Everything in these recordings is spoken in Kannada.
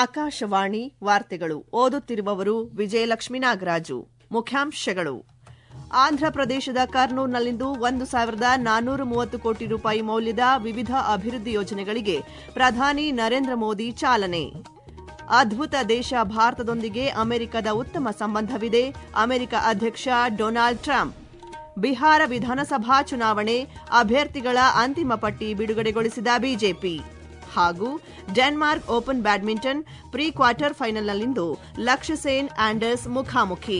ಆಕಾಶವಾಣಿ ವಾರ್ತೆಗಳು ಓದುತ್ತಿರುವವರು ವಿಜಯಲಕ್ಷ್ಮೀ ನಾಗರಾಜು. ಮುಖ್ಯಾಂಶಗಳು: ಆಂಧ್ರಪ್ರದೇಶದ ಕರ್ನೂಲ್ನಲ್ಲಿಂದು 1,430 ಕೋಟಿ ರೂಪಾಯಿ ಮೌಲ್ಯದ ವಿವಿಧ ಅಭಿವೃದ್ಧಿ ಯೋಜನೆಗಳಿಗೆ ಪ್ರಧಾನಿ ನರೇಂದ್ರ ಮೋದಿ ಚಾಲನೆ. ಅದ್ಭುತ ದೇಶ ಭಾರತದೊಂದಿಗೆ ಅಮೆರಿಕದ ಉತ್ತಮ ಸಂಬಂಧವಿದೆ, ಅಮೆರಿಕ ಅಧ್ಯಕ್ಷ ಡೊನಾಲ್ಡ್ ಟ್ರಂಪ್. ಬಿಹಾರ ವಿಧಾನಸಭಾ ಚುನಾವಣೆ ಅಭ್ಯರ್ಥಿಗಳ ಅಂತಿಮ ಪಟ್ಟಿ ಬಿಡುಗಡೆಗೊಳಿಸಿದ ಬಿಜೆಪಿ. ಹಾಗೂ Denmark open badminton pre quarter ಫೈನಲ್ನಲ್ಲಿಂದು ಲಕ್ಷ್ಯ ಸೇನ್ ಆಂಡರ್ಸ್ ಮುಖಾಮುಖಿ.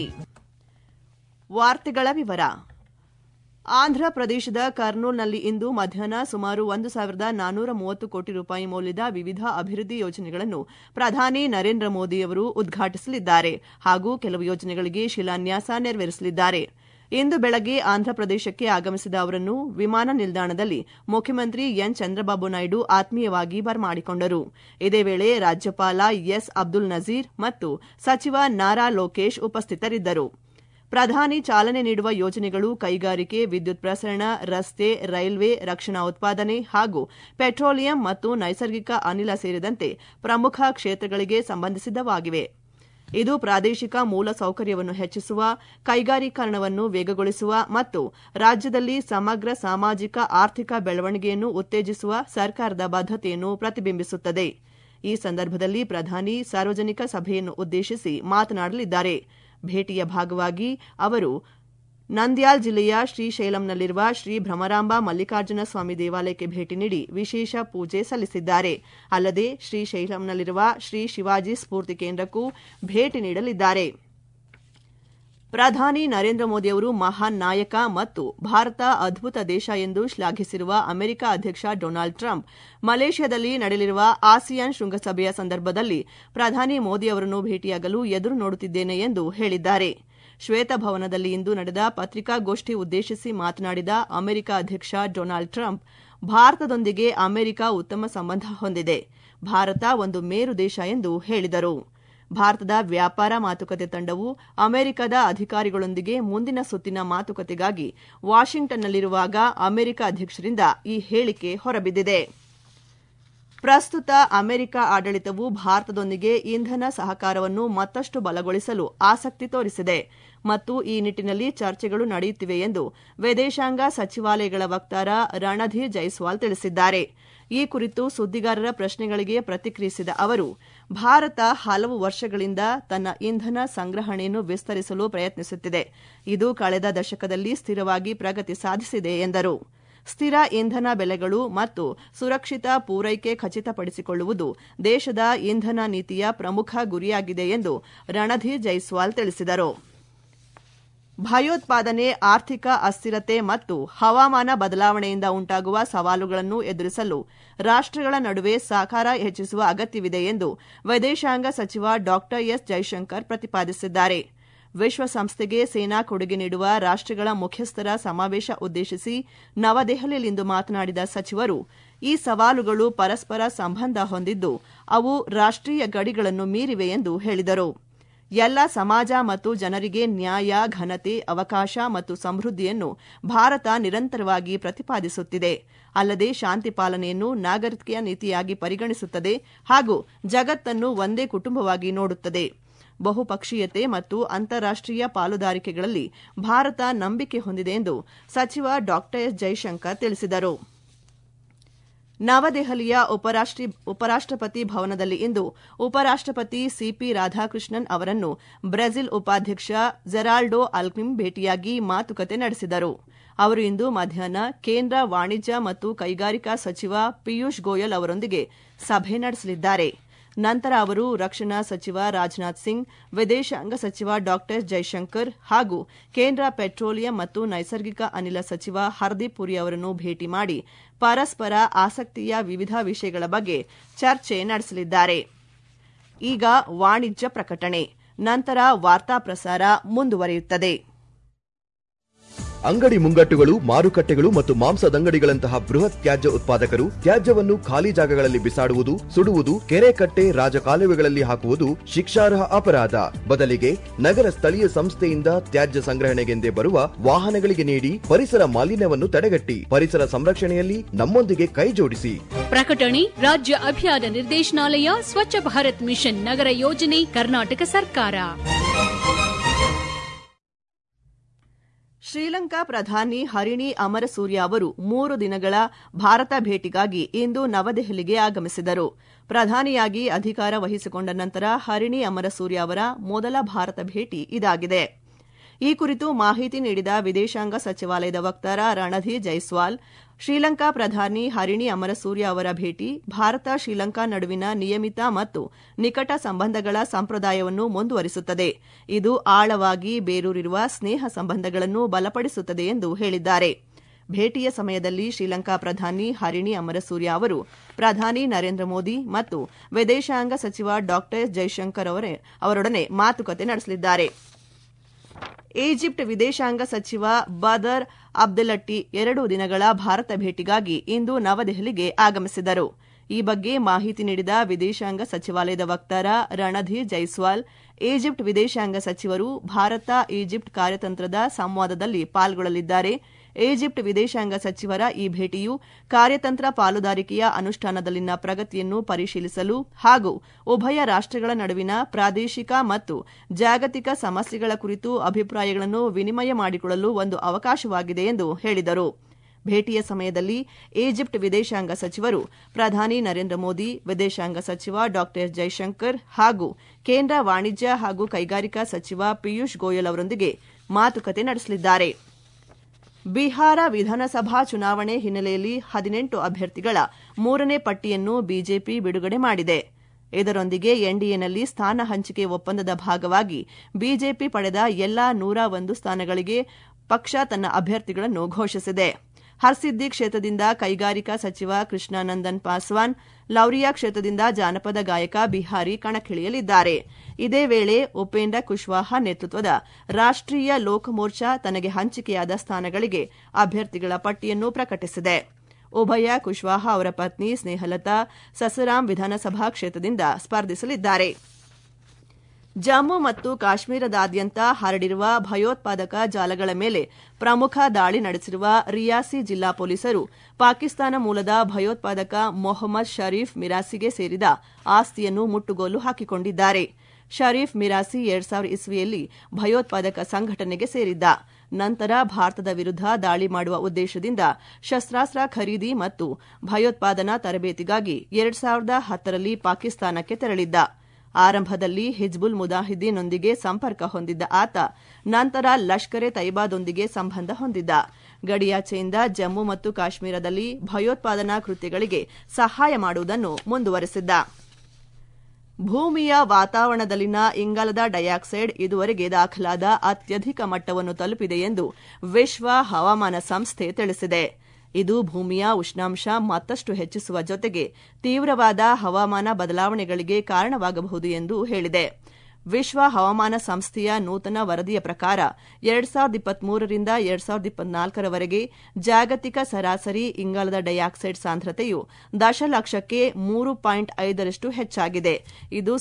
ವಾರ್ತೆಗಳ ವಿವರ. ಆಂಧ್ರಪ್ರದೇಶದ ಕರ್ನೂಲ್ನಲ್ಲಿ ಇಂದು ಮಧ್ಯಾಹ್ನ ಸುಮಾರು 1,430 ಕೋಟಿ ರೂಪಾಯಿ ಮೌಲ್ಯದ ವಿವಿಧ ಅಭಿವೃದ್ಧಿ ಯೋಜನೆಗಳನ್ನು ಪ್ರಧಾನಿ ನರೇಂದ್ರ ಮೋದಿ ಅವರು ಉದ್ಘಾಟಿಸಲಿದ್ದಾರೆ ಹಾಗೂ ಕೆಲವು ಯೋಜನೆಗಳಿಗೆ ಶಿಲಾನ್ಯಾಸ ನೆರವೇರಿಸಲಿದ್ದಾರೆ. ಇಂದು ಬೆಳಗ್ಗೆ ಆಂಧ್ರಪ್ರದೇಶಕ್ಕೆ ಆಗಮಿಸಿದ ಅವರನ್ನು ವಿಮಾನ ನಿಲ್ದಾಣದಲ್ಲಿ ಮುಖ್ಯಮಂತ್ರಿ ಎನ್ ಚಂದ್ರಬಾಬು ನಾಯ್ಡು ಆತ್ಮೀಯವಾಗಿ ಬರಮಾಡಿಕೊಂಡರು. ಇದೇ ವೇಳೆ ರಾಜ್ಯಪಾಲ ಎಸ್ ಅಬ್ದುಲ್ ನಜೀರ್ ಮತ್ತು ಸಚಿವ ನಾರಾ ಲೋಕೇಶ್ ಉಪಸ್ಥಿತರಿದ್ದರು. ಪ್ರಧಾನಿ ಚಾಲನೆ ನೀಡುವ ಯೋಜನೆಗಳು ಕೈಗಾರಿಕೆ, ವಿದ್ಯುತ್ ಪ್ರಸರಣ, ರಸ್ತೆ, ರೈಲ್ವೆ, ರಕ್ಷಣಾ ಉತ್ಪಾದನೆ ಹಾಗೂ ಪೆಟ್ರೋಲಿಯಂ ಮತ್ತು ನೈಸರ್ಗಿಕ ಅನಿಲ ಸೇರಿದಂತೆ ಪ್ರಮುಖ ಕ್ಷೇತ್ರಗಳಿಗೆ ಸಂಬಂಧಿಸಿದವಾಗಿವೆ. ಇದು ಪ್ರಾದೇಶಿಕ ಮೂಲಸೌಕರ್ಯವನ್ನು ಹೆಚ್ಚಿಸುವ, ಕೈಗಾರೀಕರಣವನ್ನು ವೇಗಗೊಳಿಸುವ ಮತ್ತು ರಾಜ್ಯದಲ್ಲಿ ಸಮಗ್ರ ಸಾಮಾಜಿಕ ಆರ್ಥಿಕ ಬೆಳವಣಿಗೆಯನ್ನು ಉತ್ತೇಜಿಸುವ ಸರ್ಕಾರದ ಬದ್ಧತೆಯನ್ನು ಪ್ರತಿಬಿಂಬಿಸುತ್ತದೆ. ಈ ಸಂದರ್ಭದಲ್ಲಿ ಪ್ರಧಾನಿ ಸಾರ್ವಜನಿಕ ಸಭೆಯನ್ನು ಉದ್ದೇಶಿಸಿ ಮಾತನಾಡಲಿದ್ದಾರೆ. ಭೇಟಿಯ ಭಾಗವಾಗಿ ಅವರು ನಂದ್ಯಾಲ್ ಜಿಲ್ಲೆಯ ಶ್ರೀಶೈಲಂನಲ್ಲಿರುವ ಶ್ರೀ ಭ್ರಮರಾಂಬ ಮಲ್ಲಿಕಾರ್ಜುನ ಸ್ವಾಮಿ ದೇವಾಲಯಕ್ಕೆ ಭೇಟಿ ನೀಡಿ ವಿಶೇಷ ಪೂಜೆ ಸಲ್ಲಿಸಿದ್ದಾರೆ. ಅಲ್ಲದೆ ಶ್ರೀಶೈಲಂನಲ್ಲಿರುವ ಶ್ರೀ ಶಿವಾಜಿ ಸ್ಫೂರ್ತಿ ಕೇಂದ್ರಕ್ಕೂ ಭೇಟಿ ನೀಡಲಿದ್ದಾರೆ. ಪ್ರಧಾನಿ ನರೇಂದ್ರ ಮೋದಿ ಅವರು ಮಹಾನ್ ನಾಯಕ ಮತ್ತು ಭಾರತ ಅದ್ಭುತ ದೇಶ ಎಂದು ಶ್ಲಾಘಿಸಿರುವ ಅಮೆರಿಕ ಅಧ್ಯಕ್ಷ ಡೊನಾಲ್ಡ್ ಟ್ರಂಪ್ ಮಲೇಷ್ಯಾದಲ್ಲಿ ನಡೆಯಲಿರುವ ಆಸಿಯಾನ್ ಶೃಂಗಸಭೆಯ ಸಂದರ್ಭದಲ್ಲಿ ಪ್ರಧಾನಿ ಮೋದಿ ಅವರನ್ನು ಭೇಟಿಯಾಗಲು ಎದುರು ನೋಡುತ್ತಿದ್ದೇನೆ ಎಂದು ಹೇಳಿದ್ದಾರೆ. ಶ್ವೇತಭವನದಲ್ಲಿ ಇಂದು ನಡೆದ ಪತ್ರಿಕಾಗೋಷ್ಠಿ ಉದ್ದೇಶಿಸಿ ಮಾತನಾಡಿದ ಅಮೆರಿಕ ಅಧ್ಯಕ್ಷ ಡೊನಾಲ್ಡ್ ಟ್ರಂಪ್, ಭಾರತದೊಂದಿಗೆ ಅಮೆರಿಕ ಉತ್ತಮ ಸಂಬಂಧ ಹೊಂದಿದೆ. ಭಾರತ ಒಂದು ಮೇರು ದೇಶ ಎಂದು ಹೇಳಿದರು. ಭಾರತದ ವ್ಯಾಪಾರ ಮಾತುಕತೆ ತಂಡವು ಅಮೆರಿಕದ ಅಧಿಕಾರಿಗಳೊಂದಿಗೆ ಮುಂದಿನ ಸುತ್ತಿನ ಮಾತುಕತೆಗಾಗಿ ವಾಷಿಂಗ್ಟನ್ನಲ್ಲಿರುವಾಗ ಅಮೆರಿಕ ಅಧ್ಯಕ್ಷರಿಂದ ಈ ಹೇಳಿಕೆ ಹೊರಬಿದ್ದಿದೆ. ಪ್ರಸ್ತುತ ಅಮೆರಿಕ ಆಡಳಿತವು ಭಾರತದೊಂದಿಗೆ ಇಂಧನ ಸಹಕಾರವನ್ನು ಮತ್ತಷ್ಟು ಬಲಗೊಳಿಸಲು ಆಸಕ್ತಿ ತೋರಿಸಿದೆ ಮತ್ತು ಈ ನಿಟ್ಟಿನಲ್ಲಿ ಚರ್ಚೆಗಳು ನಡೆಯುತ್ತಿವೆ ಎಂದು ವಿದೇಶಾಂಗ ಸಚಿವಾಲಯಗಳ ವಕ್ತಾರ ರಣಧೀರ್ ಜೈಸ್ವಾಲ್ ತಿಳಿಸಿದ್ದಾರೆ. ಈ ಕುರಿತು ಸುದ್ದಿಗಾರರ ಪ್ರಶ್ನೆಗಳಿಗೆ ಪ್ರತಿಕ್ರಿಯಿಸಿದ ಅವರು, ಭಾರತ ಹಲವು ವರ್ಷಗಳಿಂದ ತನ್ನ ಇಂಧನ ಸಂಗ್ರಹಣೆಯನ್ನು ವಿಸ್ತರಿಸಲು ಪ್ರಯತ್ನಿಸುತ್ತಿದೆ. ಇದು ಕಳೆದ ದಶಕದಲ್ಲಿ ಸ್ಥಿರವಾಗಿ ಪ್ರಗತಿ ಸಾಧಿಸಿದೆ ಎಂದರು. ಸ್ಥಿರ ಇಂಧನ ಬೆಲೆಗಳು ಮತ್ತು ಸುರಕ್ಷಿತ ಪೂರೈಕೆ ಖಚಿತಪಡಿಸಿಕೊಳ್ಳುವುದು ದೇಶದ ಇಂಧನ ನೀತಿಯ ಪ್ರಮುಖ ಗುರಿಯಾಗಿದೆ ಎಂದು ರಣಧೀರ್ ಜೈಸ್ವಾಲ್ ತಿಳಿಸಿದರು. ಭಯೋತ್ಪಾದನೆ, ಆರ್ಥಿಕ ಅಸ್ಥಿರತೆ ಮತ್ತು ಹವಾಮಾನ ಬದಲಾವಣೆಯಿಂದ ಉಂಟಾಗುವ ಸವಾಲುಗಳನ್ನು ಎದುರಿಸಲು ರಾಷ್ಟಗಳ ನಡುವೆ ಸಹಕಾರ ಹೆಚ್ಚಿಸುವ ಅಗತ್ಯವಿದೆ ಎಂದು ವಿದೇಶಾಂಗ ಸಚಿವ ಡಾ ಎಸ್ ಜೈಶಂಕರ್ ಪ್ರತಿಪಾದಿಸಿದ್ದಾರೆ. ವಿಶ್ವಸಂಸ್ಥೆಗೆ ಸೇನಾ ಕೊಡುಗೆ ನೀಡುವ ರಾಷ್ಟಗಳ ಮುಖ್ಯಸ್ಥರ ಸಮಾವೇಶ ಉದ್ದೇಶಿಸಿ ನವದೆಹಲಿಯಲ್ಲಿಂದು ಮಾತನಾಡಿದ ಸಚಿವರು, ಈ ಸವಾಲುಗಳು ಪರಸ್ಪರ ಸಂಬಂಧ ಹೊಂದಿದ್ದು ಅವು ರಾಷ್ಟೀಯ ಗಡಿಗಳನ್ನು ಮೀರಿವೆ ಎಂದು ಹೇಳಿದರು. ಎಲ್ಲ ಸಮಾಜ ಮತ್ತು ಜನರಿಗೆ ನ್ಯಾಯ, ಘನತೆ, ಅವಕಾಶ ಮತ್ತು ಸಮೃದ್ಧಿಯನ್ನು ಭಾರತ ನಿರಂತರವಾಗಿ ಪ್ರತಿಪಾದಿಸುತ್ತಿದೆ. ಅಲ್ಲದೆ ಶಾಂತಿ ಪಾಲನೆಯನ್ನು ನಾಗರಿಕ ನೀತಿಯಾಗಿ ಪರಿಗಣಿಸುತ್ತದೆ ಹಾಗೂ ಜಗತ್ತನ್ನು ಒಂದೇ ಕುಟುಂಬವಾಗಿ ನೋಡುತ್ತದೆ. ಬಹುಪಕ್ಷೀಯತೆ ಮತ್ತು ಅಂತಾರಾಷ್ಟೀಯ ಪಾಲುದಾರಿಕೆಗಳಲ್ಲಿ ಭಾರತ ನಂಬಿಕೆ ಹೊಂದಿದೆ ಎಂದು ಸಚಿವ ಡಾ ಎಸ್ ಜೈಶಂಕರ್ ತಿಳಿಸಿದರು. ನವದೆಹಲಿಯ ಉಪರಾಷ್ಟಪತಿ ಭವನದಲ್ಲಿ ಇಂದು ಉಪರಾಷ್ಟಪತಿ ಸಿಪಿ ರಾಧಾಕೃಷ್ಣನ್ ಅವರನ್ನು ಬ್ರೆಜಿಲ್ ಉಪಾಧ್ಯಕ್ಷ ಜೆರಾಲ್ಡೋ ಅಲ್ಕ್ನಿಮ್ ಭೇಟಿಯಾಗಿ ಮಾತುಕತೆ ನಡೆಸಿದರು. ಅವರು ಇಂದು ಮಧ್ಯಾಹ್ನ ಕೇಂದ್ರ ವಾಣಿಜ್ಯ ಮತ್ತು ಕೈಗಾರಿಕಾ ಸಚಿವ ಪಿಯೂಷ್ ಗೋಯಲ್ ಅವರೊಂದಿಗೆ ಸಭೆ ನಡೆಸಲಿದ್ದಾರೆ. ನಂತರ ಅವರು ರಕ್ಷಣಾ ಸಚಿವ ರಾಜನಾಥ್ ಸಿಂಗ್, ವಿದೇಶಾಂಗ ಸಚಿವ ಡಾ ಎಸ್ ಜೈಶಂಕರ್ ಹಾಗೂ ಕೇಂದ್ರ ಪೆಟ್ರೋಲಿಯಂ ಮತ್ತು ನೈಸರ್ಗಿಕ ಅನಿಲ ಸಚಿವ ಹರ್ದೀಪ್ ಪುರಿ ಅವರನ್ನು ಭೇಟಿ ಮಾಡಿ ಪರಸ್ಪರ ಆಸಕ್ತಿಯ ವಿವಿಧ ವಿಷಯಗಳ ಬಗ್ಗೆ ಚರ್ಚೆ ನಡೆಸಲಿದ್ದಾರೆ. ಈಗ ವಾಣಿಜ್ಯ ಪ್ರಕಟಣೆ, ನಂತರ ವಾರ್ತಾ ಪ್ರಸಾರ ಮುಂದುವರಿಯುತ್ತದೆ. ಅಂಗಡಿ ಮುಂಗಟ್ಟುಗಳು, ಮಾರುಕಟ್ಟೆಗಳು ಮತ್ತು ಮಾಂಸದಂಗಡಿಗಳಂತಹ ಬೃಹತ್ ತ್ಯಾಜ್ಯ ಉತ್ಪಾದಕರು ತ್ಯಾಜ್ಯವನ್ನು ಖಾಲಿ ಜಾಗಗಳಲ್ಲಿ ಬಿಸಾಡುವುದು, ಸುಡುವುದು, ಕೆರೆ ಕಟ್ಟೆ, ರಾಜಕಾಲುವೆಗಳಲ್ಲಿ ಹಾಕುವುದು ಶಿಕ್ಷಾರ್ಹ ಅಪರಾಧ. ಬದಲಿಗೆ ನಗರ ಸ್ಥಳೀಯ ಸಂಸ್ಥೆಯಿಂದ ತ್ಯಾಜ್ಯ ಸಂಗ್ರಹಣೆಗೆಂದೇ ಬರುವ ವಾಹನಗಳಿಗೆ ನೀಡಿ ಪರಿಸರ ಮಾಲಿನ್ಯವನ್ನು ತಡೆಗಟ್ಟಿ ಪರಿಸರ ಸಂರಕ್ಷಣೆಯಲ್ಲಿ ನಮ್ಮೊಂದಿಗೆ ಕೈ ಜೋಡಿಸಿ. ಪ್ರಕಟಣೆ ರಾಜ್ಯ ಅಭಿಯಾನ ನಿರ್ದೇಶನಾಲಯ, ಸ್ವಚ್ಛ ಭಾರತ್ ಮಿಷನ್, ನಗರ ಯೋಜನೆ, ಕರ್ನಾಟಕ ಸರ್ಕಾರ. ಶ್ರೀಲಂಕಾ ಪ್ರಧಾನಿ ಹರಿಣಿ ಅಮರಸೂರ್ಯ ಅವರು 3 ದಿನಗಳ ಭಾರತ ಭೇಟಿಗಾಗಿ ಇಂದು ನವದೆಹಲಿಗೆ ಆಗಮಿಸಿದರು. ಪ್ರಧಾನಿಯಾಗಿ ಅಧಿಕಾರ ವಹಿಸಿಕೊಂಡ ನಂತರ ಹರಿಣಿ ಅಮರಸೂರ್ಯ ಅವರ ಮೊದಲ ಭಾರತ ಭೇಟಿ ಇದಾಗಿದೆ. ಈ ಕುರಿತು ಮಾಹಿತಿ ನೀಡಿದ ವಿದೇಶಾಂಗ ಸಚಿವಾಲಯದ ವಕ್ತಾರ ರಣಧೀರ್ ಜೈಸ್ವಾಲ್, ಶ್ರೀಲಂಕಾ ಪ್ರಧಾನಿ ಹರಿಣಿ ಅಮರಸೂರ್ಯ ಅವರ ಭೇಟಿ ಭಾರತ ಶ್ರೀಲಂಕಾ ನಡುವಿನ ನಿಯಮಿತ ಮತ್ತು ನಿಕಟ ಸಂಬಂಧಗಳ ಸಂಪ್ರದಾಯವನ್ನು ಮುಂದುವರಿಸುತ್ತದೆ. ಇದು ಆಳವಾಗಿ ಬೇರೂರಿರುವ ಸ್ನೇಹ ಸಂಬಂಧಗಳನ್ನು ಬಲಪಡಿಸುತ್ತದೆ ಎಂದು ಹೇಳಿದ್ದಾರೆ. ಭೇಟಿಯ ಸಮಯದಲ್ಲಿ ಶ್ರೀಲಂಕಾ ಪ್ರಧಾನಿ ಹರಿಣಿ ಅಮರಸೂರ್ಯ ಅವರು ಪ್ರಧಾನಿ ನರೇಂದ್ರ ಮೋದಿ ಮತ್ತು ವಿದೇಶಾಂಗ ಸಚಿವ ಡಾ ಜೈಶಂಕರ್ ಅವರೊಡನೆ ಮಾತುಕತೆ ನಡೆಸಲಿದ್ದಾರೆ. ಈಜಿಪ್ಟ್ ವಿದೇಶಾಂಗ ಸಚಿವ ಬದರ್ ಅಬ್ದೆಲಟ್ಟಿ 2 ದಿನಗಳ ಭಾರತ ಭೇಟಿಗಾಗಿ ಇಂದು ನವದೆಹಲಿಗೆ ಆಗಮಿಸಿದರು. ಈ ಬಗ್ಗೆ ಮಾಹಿತಿ ನೀಡಿದ ವಿದೇಶಾಂಗ ಸಚಿವಾಲಯದ ವಕ್ತಾರ ರಣಧೀರ್ ಜೈಸ್ವಾಲ್, ಈಜಿಪ್ಟ್ ವಿದೇಶಾಂಗ ಸಚಿವರು ಭಾರತ ಈಜಿಪ್ಟ್ ಕಾರ್ಯತಂತ್ರದ ಸಂವಾದದಲ್ಲಿ ಪಾಲ್ಗೊಳ್ಳಲಿದ್ದಾರೆ. ಈಜಿಪ್ಟ್ ವಿದೇಶಾಂಗ ಸಚಿವರ ಈ ಭೇಟಿಯು ಕಾರ್ಯತಂತ್ರ ಪಾಲುದಾರಿಕೆಯ ಅನುಷ್ಠಾನದಲ್ಲಿನ ಪ್ರಗತಿಯನ್ನು ಪರಿಶೀಲಿಸಲು ಹಾಗೂ ಉಭಯ ರಾಷ್ಟಗಳ ನಡುವಿನ ಪ್ರಾದೇಶಿಕ ಮತ್ತು ಜಾಗತಿಕ ಸಮಸ್ಯೆಗಳ ಕುರಿತು ಅಭಿಪ್ರಾಯಗಳನ್ನು ವಿನಿಮಯ ಮಾಡಿಕೊಳ್ಳಲು ಒಂದು ಅವಕಾಶವಾಗಿದೆ ಎಂದು ಹೇಳಿದರು. ಭೇಟಿಯ ಸಮಯದಲ್ಲಿ ಈಜಿಪ್ಟ್ ವಿದೇಶಾಂಗ ಸಚಿವರು ಪ್ರಧಾನಿ ನರೇಂದ್ರ ಮೋದಿ, ವಿದೇಶಾಂಗ ಸಚಿವ ಡಾ ಜೈಶಂಕರ್ ಹಾಗೂ ಕೇಂದ್ರ ವಾಣಿಜ್ಯ ಹಾಗೂ ಕೈಗಾರಿಕಾ ಸಚಿವ ಪಿಯೂಷ್ ಗೋಯಲ್ ಅವರೊಂದಿಗೆ ಮಾತುಕತೆ ನಡೆಸಲಿದ್ದಾರೆ. ಬಿಹಾರ ವಿಧಾನಸಭಾ ಚುನಾವಣೆ ಹಿನ್ನೆಲೆಯಲ್ಲಿ 18 ಅಭ್ಯರ್ಥಿಗಳ 3ನೇ ಪಟ್ಟಿಯನ್ನು ಬಿಜೆಪಿ ಬಿಡುಗಡೆ ಮಾಡಿದೆ. ಇದರೊಂದಿಗೆ ಎನ್ಡಿಎನಲ್ಲಿ ಸ್ಥಾನ ಹಂಚಿಕೆ ಒಪ್ಪಂದದ ಭಾಗವಾಗಿ ಬಿಜೆಪಿ ಪಡೆದ ಎಲ್ಲಾ 101 ಸ್ಥಾನಗಳಿಗೆ ಪಕ್ಷ ತನ್ನ ಅಭ್ಯರ್ಥಿಗಳನ್ನು ಘೋಷಿಸಿದೆ. ಹರ್ಸಿದ್ದಿ ಕ್ಷೇತ್ರದಿಂದ ಕೈಗಾರಿಕಾ ಸಚಿವ ಕೃಷ್ಣಾನಂದನ್ ಪಾಸ್ವಾನ್, ಲೌರಿಯಾ ಕ್ಷೇತ್ರದಿಂದ ಜಾನಪದ ಗಾಯಕ ಬಿಹಾರಿ ಕಣಕ್ಕಿಳಿಯಲಿದ್ದಾರೆ. ಇದೇ ವೇಳೆ ಉಪೇಂದ್ರ ಕುಶ್ವಾಹಾ ನೇತೃತ್ವದ ರಾಷ್ಟ್ರೀಯ ಲೋಕ ಮೋರ್ಚಾ ತನಗೆ ಹಂಚಿಕೆಯಾದ ಸ್ಥಾನಗಳಿಗೆ ಅಭ್ಯರ್ಥಿಗಳ ಪಟ್ಟಿಯನ್ನು ಪ್ರಕಟಿಸಿದೆ. ಉಭಯ ಕುಶ್ವಾಹಾ ಅವರ ಪತ್ನಿ ಸ್ನೇಹಲತಾ ಸಸರಾಮ್ ವಿಧಾನಸಭಾ ಕ್ಷೇತ್ರದಿಂದ ಸ್ಪರ್ಧಿಸಲಿದ್ದಾರೆ. ಜಮ್ಮು ಮತ್ತು ಕಾಶ್ಮೀರದಾದ್ಯಂತ ಹರಡಿರುವ ಭಯೋತ್ಪಾದಕ ಜಾಲಗಳ ಮೇಲೆ ಪ್ರಮುಖ ದಾಳಿ ನಡೆಸಿರುವ ರಿಯಾಸಿ ಜಿಲ್ಲಾ ಪೊಲೀಸರು ಪಾಕಿಸ್ತಾನ ಮೂಲದ ಭಯೋತ್ಪಾದಕ ಮೊಹಮ್ಮದ್ ಶರೀಫ್ ಮಿರಾಸಿಗೆ ಸೇರಿದ ಆಸ್ತಿಯನ್ನು ಮುಟ್ಟುಗೋಲು ಹಾಕಿಕೊಂಡಿದ್ದಾರೆ. ಶರೀಫ್ ಮಿರಾಸಿ 2000 ಇಸ್ವಿಯಲ್ಲಿ ಭಯೋತ್ಪಾದಕ ಸಂಘಟನೆಗೆ ಸೇರಿದ್ದ. ನಂತರ ಭಾರತದ ವಿರುದ್ಧ ದಾಳಿ ಮಾಡುವ ಉದ್ದೇಶದಿಂದ ಶಸ್ತ್ರಾಸ್ತ್ರ ಖರೀದಿ ಮತ್ತು ಭಯೋತ್ಪಾದನಾ ತರಬೇತಿಗಾಗಿ 2010ರಲ್ಲಿ ಪಾಕಿಸ್ತಾನಕ್ಕೆ ತೆರಳಿದ್ದ. ಆರಂಭದಲ್ಲಿ ಹಿಜ್ಬುಲ್ ಮುಜಾಹಿದ್ದೀನ್ನೊಂದಿಗೆ ಸಂಪರ್ಕ ಹೊಂದಿದ್ದ ಆತ ನಂತರ ಲಷ್ಕರ್ ಎ ತೈಬಾದೊಂದಿಗೆ ಸಂಬಂಧ ಹೊಂದಿದ್ದ. ಗಡಿಯಾಚೆಯಿಂದ ಜಮ್ಮು ಮತ್ತು ಕಾಶ್ಮೀರದಲ್ಲಿ ಭಯೋತ್ಪಾದನಾ ಕೃತ್ಯಗಳಿಗೆ ಸಹಾಯ ಮಾಡುವುದನ್ನು ಮುಂದುವರೆಸಿದ್ದ. ಭೂಮಿಯ ವಾತಾವರಣದಲ್ಲಿನ ಇಂಗಾಲದ ಡೈಆಕ್ಸೈಡ್ ಇದುವರೆಗೆ ದಾಖಲಾದ ಅತ್ಯಧಿಕ ಮಟ್ಟವನ್ನು ತಲುಪಿದೆ ಎಂದು ವಿಶ್ವ ಹವಾಮಾನ ಸಂಸ್ಥೆ ತಿಳಿಸಿದೆ. ಇದು ಭೂಮಿಯ ಉಷ್ಣಾಂಶ ಮತ್ತಷ್ಟು ಹೆಚ್ಚಿಸುವ ಜೊತೆಗೆ ತೀವ್ರವಾದ ಹವಾಮಾನ ಬದಲಾವಣೆಗಳಿಗೆ ಕಾರಣವಾಗಬಹುದು ಎಂದು ಹೇಳಿದೆ. ವಿಶ್ವ ಹವಾಮಾನ ಸಂಸ್ಥೆಯ ನೂತನ ವರದಿಯ ಪ್ರಕಾರ 2023ರಿಂದ 2024ರವರೆಗೆ ಜಾಗತಿಕ ಸರಾಸರಿ ಇಂಗಾಲದ ಡೈಆಕ್ಸೈಡ್ ಸಾಂದ್ರತೆಯು ದಶಲಕ್ಷಕ್ಕೆ 3.5ರಷ್ಟು ಹೆಚ್ಚಾಗಿದೆ. ಇದು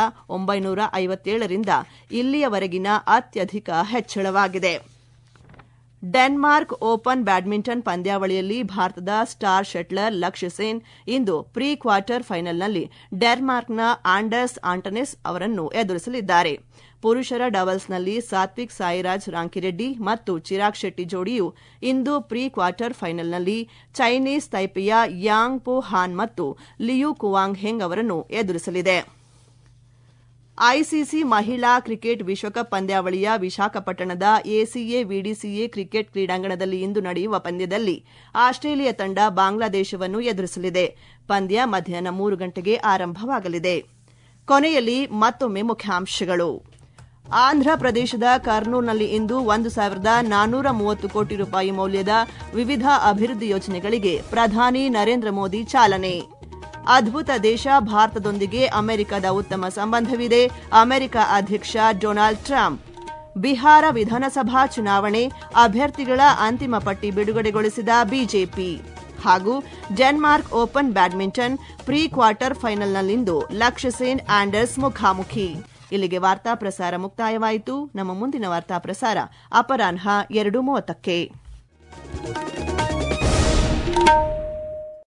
1957ರಿಂದ ಇಲ್ಲಿಯವರೆಗಿನ ಅತ್ಯಧಿಕ ಹೆಚ್ಚಳವಾಗಿದೆ. ಡೆನ್ಮಾರ್ಕ್ ಓಪನ್ ಬ್ಯಾಡ್ಮಿಂಟನ್ ಪಂದ್ಯಾವಳಿಯಲ್ಲಿ ಭಾರತದ ಸ್ಟಾರ್ ಶಟ್ಲರ್ ಲಕ್ಷ್ಯ ಸೇನ್ ಇಂದು ಪ್ರೀ ಕ್ವಾರ್ಟರ್ ಫೈನಲ್ನಲ್ಲಿ ಡೆನ್ಮಾರ್ಕ್ನ ಆಂಡರ್ಸ್ ಆಂಟನೆಸ್ ಅವರನ್ನು ಎದುರಿಸಲಿದ್ದಾರೆ. ಪುರುಷರ ಡಬಲ್ಸ್ನಲ್ಲಿ ಸಾತ್ವಿಕ್ ಸಾಯಿರಾಜ್ ರಾಂಕಿರೆಡ್ಡಿ ಮತ್ತು ಚಿರಾಗ್ ಶೆಟ್ಟಿ ಜೋಡಿಯು ಇಂದು ಪ್ರೀ ಕ್ವಾರ್ಟರ್ ಫೈನಲ್ನಲ್ಲಿ ಚೈನೀಸ್ ತೈಪೆಯ ಯಾಂಗ್ ಪೋ ಹಾನ್ ಮತ್ತು ಲಿಯು ಕುವಾಂಗ್ ಹೆಂಗ್ ಅವರನ್ನು ಎದುರಿಸಲಿದೆ. ಐಸಿಸಿ ಮಹಿಳಾ ಕ್ರಿಕೆಟ್ ವಿಶ್ವಕಪ್ ಪಂದ್ಯಾವಳಿಯ ವಿಶಾಖಪಟ್ಟಣದ ಎಸಿಎ ವಿಡಿಸಿಎ ಕ್ರಿಕೆಟ್ ಕ್ರೀಡಾಂಗಣದಲ್ಲಿ ಇಂದು ನಡೆಯುವ ಪಂದ್ಯದಲ್ಲಿ ಆಸ್ಟ್ರೇಲಿಯಾ ತಂಡ ಬಾಂಗ್ಲಾದೇಶವನ್ನು ಎದುರಿಸಲಿದೆ. ಪಂದ್ಯ ಮಧ್ಯಾಹ್ನ 3 ಗಂಟೆಗೆ ಆರಂಭವಾಗಲಿದೆ. ಕೊನೆಯಲ್ಲಿ ಮತ್ತೊಮ್ಮೆ ಮುಖ್ಯಾಂಶಗಳು. ಆಂಧ್ರಪ್ರದೇಶದ ಕರ್ನೂಲ್ನಲ್ಲಿ ಇಂದು 1,430 ಕೋಟಿ ರೂಪಾಯಿ ಮೌಲ್ಯದ ವಿವಿಧ ಅಭಿವೃದ್ಧಿ ಯೋಜನೆಗಳಿಗೆ ಪ್ರಧಾನಿ ನರೇಂದ್ರ ಮೋದಿ ಚಾಲನೆ. ಅದ್ಭುತ ದೇಶ ಭಾರತದೊಂದಿಗೆ ಅಮೆರಿಕದ ಉತ್ತಮ ಸಂಬಂಧವಿದೆ, ಅಮೆರಿಕ ಅಧ್ಯಕ್ಷ ಡೊನಾಲ್ಡ್ ಟ್ರಂಪ್. ಬಿಹಾರ ವಿಧಾನಸಭಾ ಚುನಾವಣೆ ಅಭ್ಯರ್ಥಿಗಳ ಅಂತಿಮ ಪಟ್ಟಿ ಬಿಡುಗಡೆಗೊಳಿಸಿದ ಬಿಜೆಪಿ ಹಾಗೂ Denmark open badminton pre quarter ಫೈನಲ್ನಲ್ಲಿಂದು ಲಕ್ಷ್ಯ ಸೇನ್ ಆಂಡರ್ಸ್ ಮುಖಾಮುಖಿ. ಇಲ್ಲಿಗೆ ವಾರ್ತಾ ಪ್ರಸಾರ ಮುಕ್ತಾಯವಾಯಿತು. ನಮ್ಮ ಮುಂದಿನ ವಾರ್ತಾ ಪ್ರಸಾರ ಅಪರಾಹ್ನ 2:30ಕ್ಕೆ.